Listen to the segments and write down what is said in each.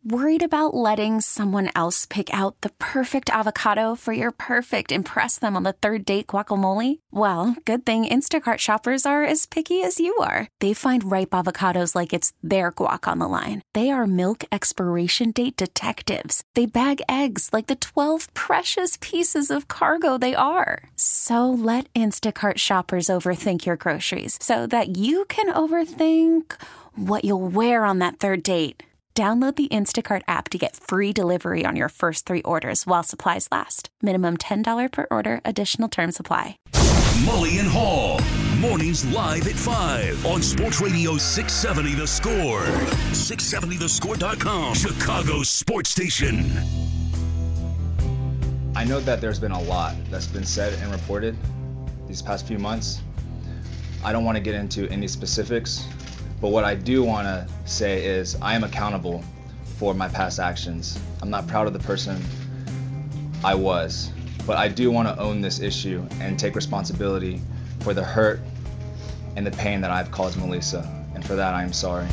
Worried about letting someone else pick out the perfect avocado for your perfect impress them on the third date guacamole? Well, good thing Instacart shoppers are as picky as you are. They find ripe avocados like it's their guac on the line. They are milk expiration date detectives. They bag eggs like the 12 precious pieces of cargo they are. So let Instacart shoppers overthink your groceries so that you can overthink what you'll wear on that third date. Download the Instacart app to get free delivery on your first 3 orders while supplies last. Minimum $10 per order. Additional terms apply. Mully and Haw. Mornings live at 5 on Sports Radio 670 The Score. 670thescore.com. Chicago's sports station. I know that there's been a lot that's been said and reported these past few months. I don't want to get into any specifics. But what I do want to say is I am accountable for my past actions. I'm not proud of the person I was, but I do want to own this issue and take responsibility for the hurt and the pain that I've caused Melissa, and for that I am sorry.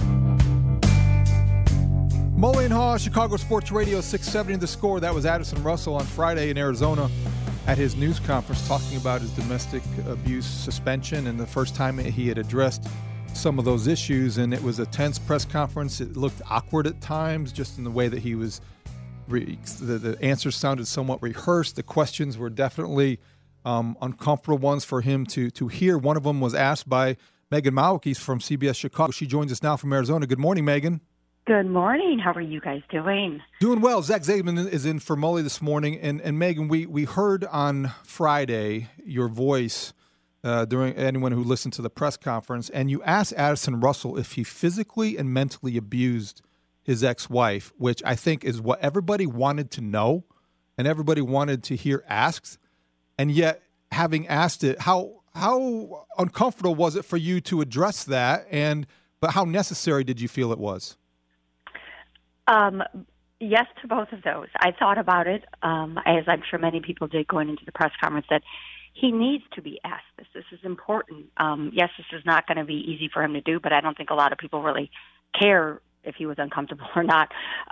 Mully and Haw, Chicago Sports Radio 670 The Score. That was Addison Russell on Friday in Arizona at his news conference talking about his domestic abuse suspension and the first time he had addressed some of those issues, and it was a tense press conference. It looked awkward at times, just in the way that he was. The answers sounded somewhat rehearsed. The questions were definitely uncomfortable ones for him to hear. One of them was asked by Megan Mawakis from CBS Chicago. She joins us now from Arizona. Good morning, Megan. Good morning. How are you guys doing? Doing well. Zach Zaidman is in for Mully this morning, and Megan, we heard on Friday your voice. During anyone who listened to the press conference, and you asked Addison Russell if he physically and mentally abused his ex-wife, which I think is what everybody wanted to know and everybody wanted to hear asked. And yet, having asked it, how uncomfortable was it for you to address that? But how necessary did you feel it was? Yes to both of those. I thought about it, as I'm sure many people did going into the press conference, that he needs to be asked this. This is important. Yes, this is not going to be easy for him to do, but I don't think a lot of people really care if he was uncomfortable or not.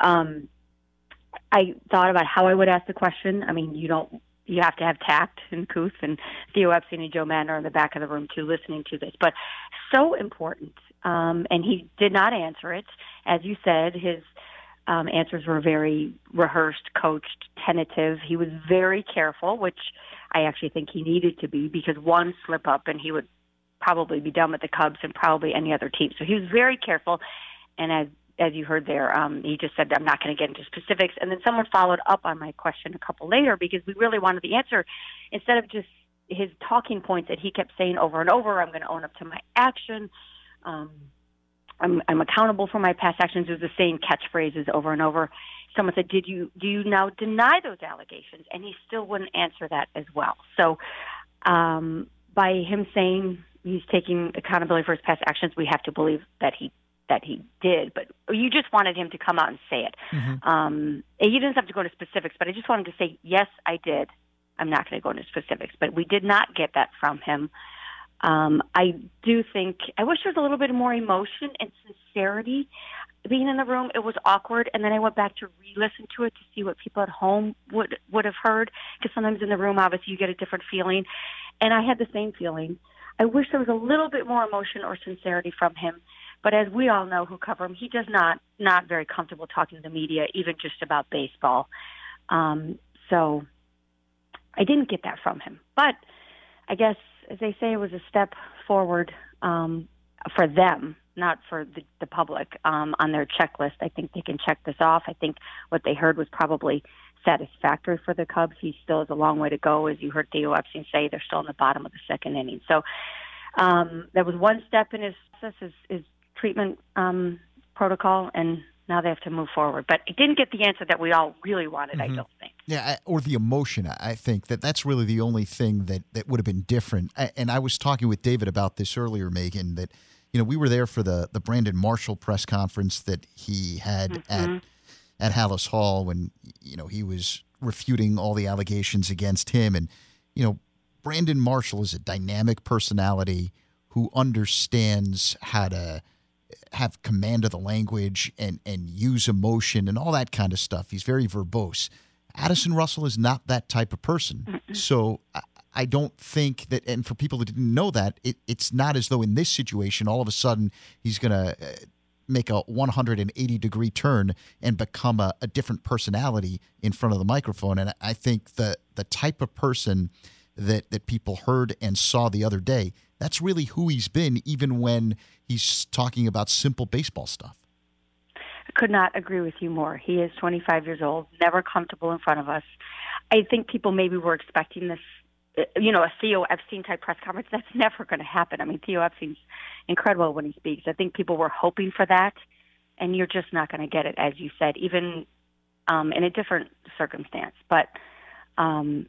I thought about how I would ask the question. I mean, you have to have tact and couth, and Theo Epstein and Joe Mann are in the back of the room too listening to this, but so important. And he did not answer it. As you said, his answers were very rehearsed, coached, tentative. He was very careful, which I actually think he needed to be, because one slip up and he would probably be done with the Cubs and probably any other team. So he was very careful. And as you heard there, he just said, I'm not going to get into specifics. And then someone followed up on my question a couple later, because we really wanted the answer instead of just his talking points that he kept saying over and over. I'm going to own up to my action. I'm accountable for my past actions. It was the same catchphrases over and over. Someone said, do you now deny those allegations? And he still wouldn't answer that as well. So by him saying he's taking accountability for his past actions, we have to believe that he did. But you just wanted him to come out and say it. Mm-hmm. You didn't have to go into specifics, but I just wanted to say, yes, I did. I'm not going to go into specifics. But we did not get that from him. I do think, I wish there was a little bit more emotion and sincerity being in the room. It was awkward, and then I went back to re-listen to it to see what people at home would have heard, because sometimes in the room, obviously, you get a different feeling, and I had the same feeling. I wish there was a little bit more emotion or sincerity from him, but as we all know who cover him, he does not very comfortable talking to the media, even just about baseball. So I didn't get that from him, but I guess, as they say, it was a step forward for them, not for the public, on their checklist. I think they can check this off. I think what they heard was probably satisfactory for the Cubs. He still has a long way to go. As you heard Theo Epstein say, they're still in the bottom of the second inning. So there was one step in his process, his treatment protocol, and now they have to move forward. But it didn't get the answer that we all really wanted, mm-hmm. I don't think. Yeah, or the emotion. I think that's really the only thing that would have been different. And I was talking with David about this earlier, Megan, that we were there for the Brandon Marshall press conference that he had mm-hmm. at Hallis Hall when he was refuting all the allegations against him. And Brandon Marshall is a dynamic personality who understands how to have command of the language and use emotion and all that kind of stuff. He's very verbose. Addison Russell is not that type of person. Mm-mm. So I don't think that, and for people that didn't know that, it's not as though in this situation all of a sudden he's going to make a 180-degree turn and become a different personality in front of the microphone. And I think the type of person that people heard and saw the other day, that's really who he's been, even when he's talking about simple baseball stuff. I could not agree with you more. He is 25 years old, never comfortable in front of us. I think people maybe were expecting this, a Theo Epstein-type press conference. That's never going to happen. I mean, Theo Epstein's incredible when he speaks. I think people were hoping for that, and you're just not going to get it, as you said, even in a different circumstance. But, I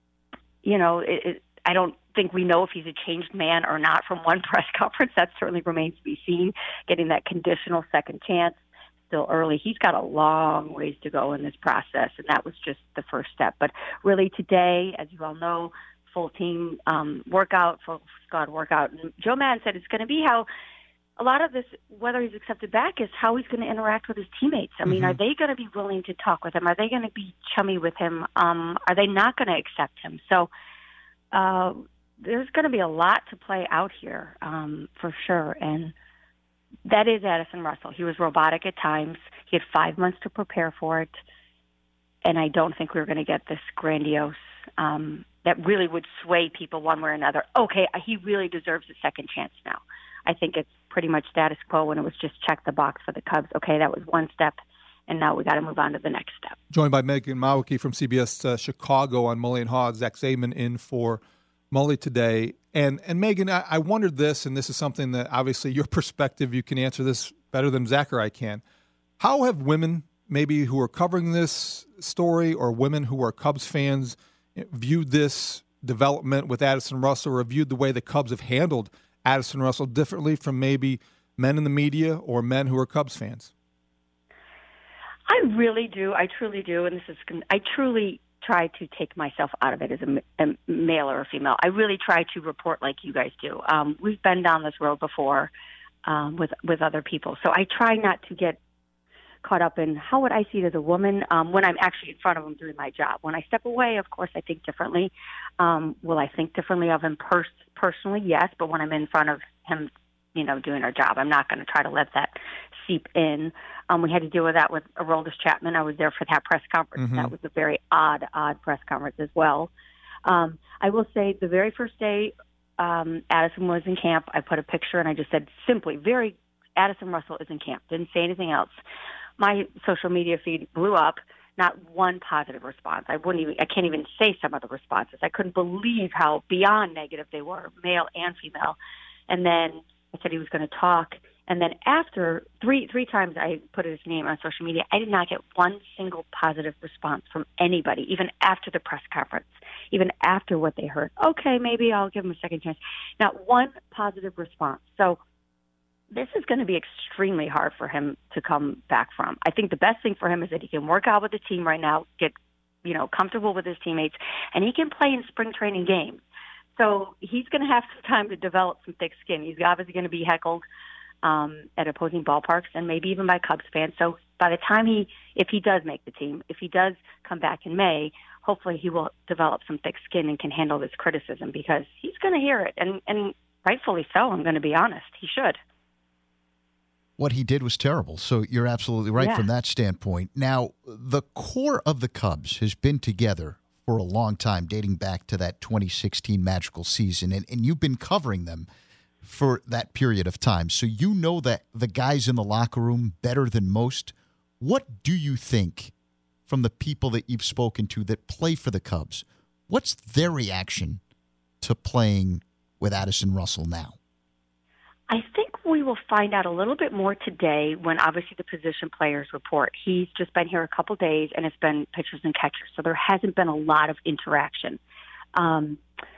don't think we know if he's a changed man or not from one press conference. That certainly remains to be seen, getting that conditional second chance. Still early. He's got a long ways to go in this process, and that was just the first step. But really today, as you all know, full team workout, full squad workout. And Joe Maddon said it's going to be how a lot of this, whether he's accepted back, is how he's going to interact with his teammates. I mean, are they going to be willing to talk with him? Are they going to be chummy with him? Are they not going to accept him? So there's going to be a lot to play out here for sure. And that is Addison Russell. He was robotic at times. He had 5 months to prepare for it. And I don't think we were going to get this grandiose that really would sway people one way or another. Okay, he really deserves a second chance now. I think it's pretty much status quo when it was just check the box for the Cubs. Okay, that was one step, and now we got to move on to the next step. Joined by Megan Mawicki from CBS Chicago on Mully and Haw. Zach Zaidman in for Mully today. And Megan, I wondered this, and this is something that obviously your perspective, you can answer this better than Zach or I can. How have women maybe who are covering this story or women who are Cubs fans viewed this development with Addison Russell, or viewed the way the Cubs have handled Addison Russell differently from maybe men in the media or men who are Cubs fans? I really do. I truly do. And I truly try to take myself out of it as a male or a female. I really try to report like you guys do. We've been down this road before with other people. So I try not to get caught up in how would I see it as a woman when I'm actually in front of him doing my job. When I step away, of course, I think differently. Will I think differently of him personally? Yes. But when I'm in front of him, doing our job, I'm not going to try to let that seep in. We had to deal with that with Aroldis Chapman. I was there for that press conference. Mm-hmm. That was a very odd press conference as well. I will say the very first day Addison was in camp, I put a picture and I just said simply, Addison Russell is in camp. Didn't say anything else. My social media feed blew up. Not one positive response. I can't even say some of the responses. I couldn't believe how beyond negative they were, male and female. And then I said he was going to talk. And then after three times I put his name on social media, I did not get one single positive response from anybody, even after the press conference, even after what they heard. Okay, maybe I'll give him a second chance. Not one positive response. So this is going to be extremely hard for him to come back from. I think the best thing for him is that he can work out with the team right now, get comfortable with his teammates, and he can play in spring training games. So he's going to have some time to develop some thick skin. He's obviously going to be heckled at opposing ballparks and maybe even by Cubs fans. So by the time if he does make the team, if he does come back in May, hopefully he will develop some thick skin and can handle this criticism because he's going to hear it, and rightfully so, I'm going to be honest. He should. What he did was terrible, so you're absolutely right from that standpoint. Now, the core of the Cubs has been together for a long time, dating back to that 2016 magical season, and you've been covering them for that period of time, so you know that the guys in the locker room better than most. What do you think from the people that you've spoken to that play for the Cubs? What's their reaction to playing with Addison Russell now? I think we will find out a little bit more today when obviously the position players report. He's just been here a couple days, and it's been pitchers and catchers, so there hasn't been a lot of interaction. I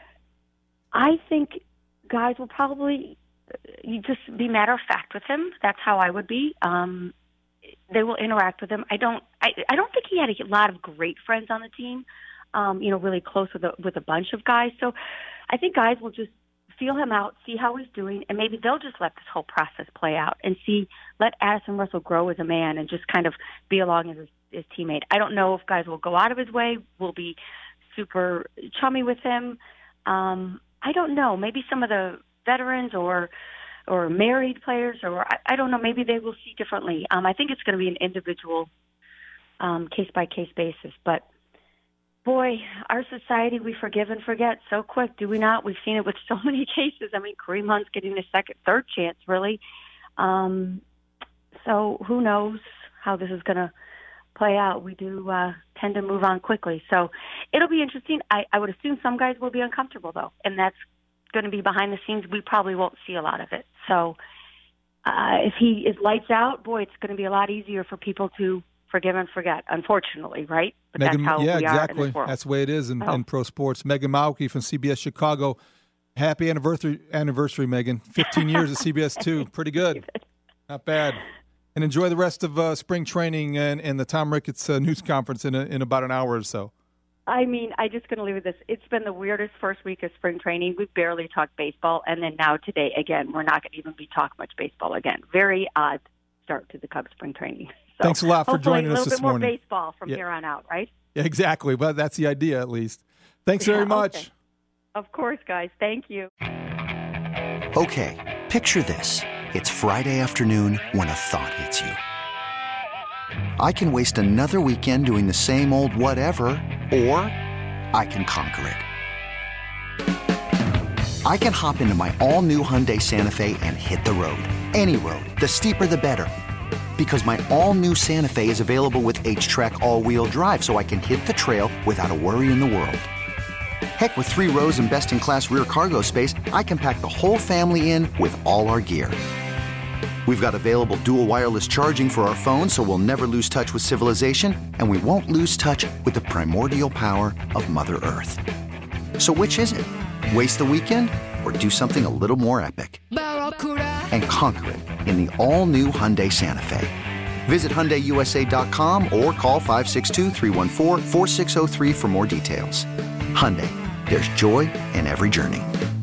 think guys will probably just be matter of fact with him. That's how I would be. They will interact with him. I don't think he had a lot of great friends on the team, really close with a bunch of guys. So I think guys will just feel him out, see how he's doing, and maybe they'll just let this whole process play out and let Addison Russell grow as a man and just kind of be along as his teammate. I don't know if guys will go out of his way, will be super chummy with him. I don't know. Maybe some of the veterans or married players, or I don't know, maybe they will see differently. I think it's going to be an individual case-by-case basis. But, boy, our society, we forgive and forget so quick, do we not? We've seen it with so many cases. I mean, Kareem Hunt's getting a second, third chance, really. So who knows how this is going to play out. We do tend to move on quickly. So it'll be interesting. I would assume some guys will be uncomfortable, though, and that's going to be behind the scenes. We probably won't see a lot of it. So if he is lights out, boy, it's going to be a lot easier for people to forgive and forget, unfortunately, right? But Megan, that's how we exactly. are in this world. That's the way it is in pro sports. Megan Mauke from CBS Chicago. Happy anniversary, Megan. 15 years at CBS 2. Pretty good. Not bad. And enjoy the rest of spring training and the Tom Ricketts news conference in about an hour or so. I mean, I'm just going to leave with this. It's been the weirdest first week of spring training. We've barely talked baseball. And then now today, again, we're not going to even be talking much baseball again. Very odd start to the Cubs spring training. So thanks a lot for joining us this morning. A little bit more baseball from here on out, right? Yeah, exactly. But that's the idea, at least. Thanks very much. Okay. Of course, guys. Thank you. Okay, picture this. It's Friday afternoon when a thought hits you. I can waste another weekend doing the same old whatever, or I can conquer it. I can hop into my all-new Hyundai Santa Fe and hit the road. Any road. The steeper, the better. Because my all-new Santa Fe is available with H-Track all-wheel drive, so I can hit the trail without a worry in the world. Heck, with 3 rows and best-in-class rear cargo space, I can pack the whole family in with all our gear. We've got available dual wireless charging for our phones, so we'll never lose touch with civilization, and we won't lose touch with the primordial power of Mother Earth. So which is it? Waste the weekend or do something a little more epic? And conquer it in the all-new Hyundai Santa Fe. Visit HyundaiUSA.com or call 562-314-4603 for more details. Hyundai, there's joy in every journey.